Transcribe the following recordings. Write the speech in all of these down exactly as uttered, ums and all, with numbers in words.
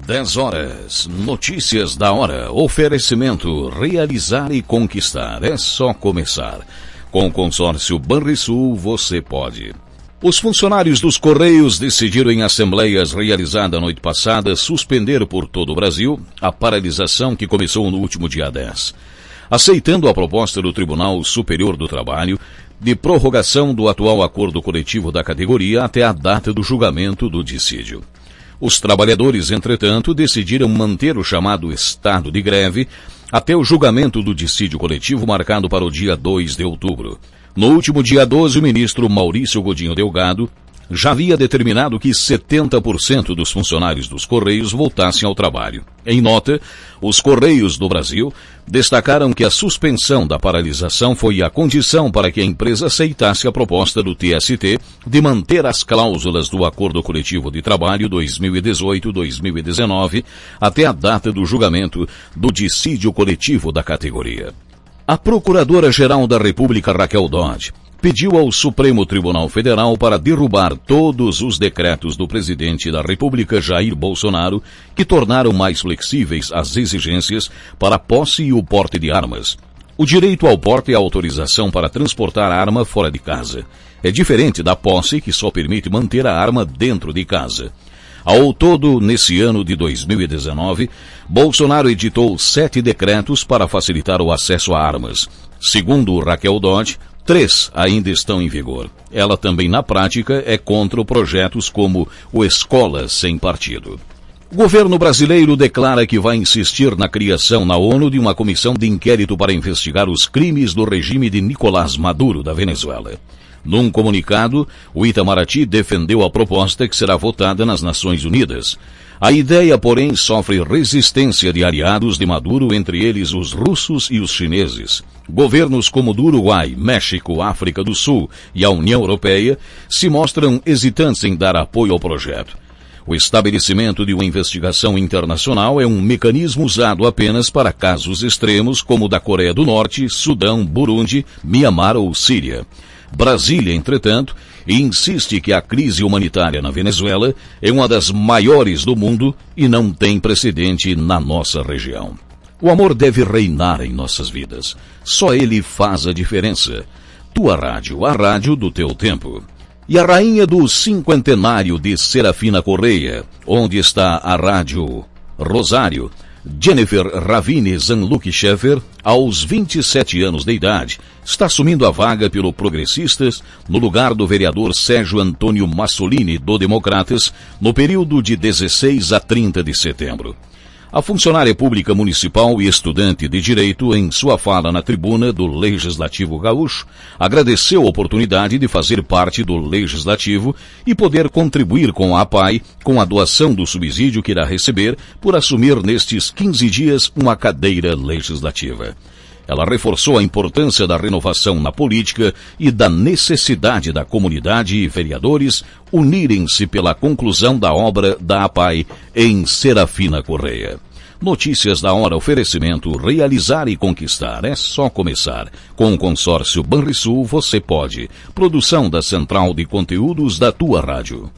dez horas. Notícias da hora. Oferecimento. Realizar e conquistar. É só começar. Com o consórcio Banrisul, você pode. Os funcionários dos Correios decidiram em assembleias realizada a noite passada suspender por todo o Brasil a paralisação que começou no último dia dez. Aceitando a proposta do Tribunal Superior do Trabalho de prorrogação do atual acordo coletivo da categoria até a data do julgamento do dissídio. Os trabalhadores, entretanto, decidiram manter o chamado estado de greve até o julgamento do dissídio coletivo marcado para o dia dois de outubro. No último dia doze, o ministro Maurício Godinho Delgado já havia determinado que setenta por cento dos funcionários dos Correios voltassem ao trabalho. Em nota, os Correios do Brasil destacaram que a suspensão da paralisação foi a condição para que a empresa aceitasse a proposta do T S T de manter as cláusulas do Acordo Coletivo de Trabalho dois mil e dezoito a dois mil e dezenove até a data do julgamento do dissídio coletivo da categoria. A Procuradora-Geral da República, Raquel Dodge, pediu ao Supremo Tribunal Federal para derrubar todos os decretos do presidente da República, Jair Bolsonaro, que tornaram mais flexíveis as exigências para a posse e o porte de armas. O direito ao porte é a autorização para transportar a arma fora de casa. É diferente da posse, que só permite manter a arma dentro de casa. Ao todo, nesse ano de dois mil e dezenove, Bolsonaro editou sete decretos para facilitar o acesso a armas. Segundo Raquel Dodge, três ainda estão em vigor. Ela também, na prática, é contra projetos como o Escola Sem Partido. O governo brasileiro declara que vai insistir na criação na ONU de uma comissão de inquérito para investigar os crimes do regime de Nicolás Maduro, da Venezuela. Num comunicado, o Itamaraty defendeu a proposta que será votada nas Nações Unidas. A ideia, porém, sofre resistência de aliados de Maduro, entre eles os russos e os chineses. Governos como do Uruguai, México, África do Sul e a União Europeia se mostram hesitantes em dar apoio ao projeto. O estabelecimento de uma investigação internacional é um mecanismo usado apenas para casos extremos como o da Coreia do Norte, Sudão, Burundi, Mianmar ou Síria. Brasília, entretanto, insiste que a crise humanitária na Venezuela é uma das maiores do mundo e não tem precedente na nossa região. O amor deve reinar em nossas vidas. Só ele faz a diferença. Tua rádio, a rádio do teu tempo. E a rainha do cinquentenário de Serafina Correia, onde está a rádio Rosário, Jennifer Ravine Zanluc Schaeffer, aos vinte e sete anos de idade, está assumindo a vaga pelo Progressistas no lugar do vereador Sérgio Antônio Massolini, do Democratas, no período de dezesseis a trinta de setembro. A funcionária pública municipal e estudante de Direito, em sua fala na tribuna do Legislativo Gaúcho, agradeceu a oportunidade de fazer parte do Legislativo e poder contribuir com a APAI com a doação do subsídio que irá receber por assumir nestes quinze dias uma cadeira legislativa. Ela reforçou a importância da renovação na política e da necessidade da comunidade e vereadores unirem-se pela conclusão da obra da APAI em Serafina Correia. Notícias da hora, oferecimento, realizar e conquistar. É só começar. Com o consórcio Banrisul você pode. Produção da Central de Conteúdos da tua rádio.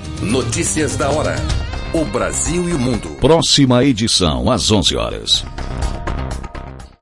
Notícias da hora. O Brasil e o mundo. Próxima edição, às onze horas.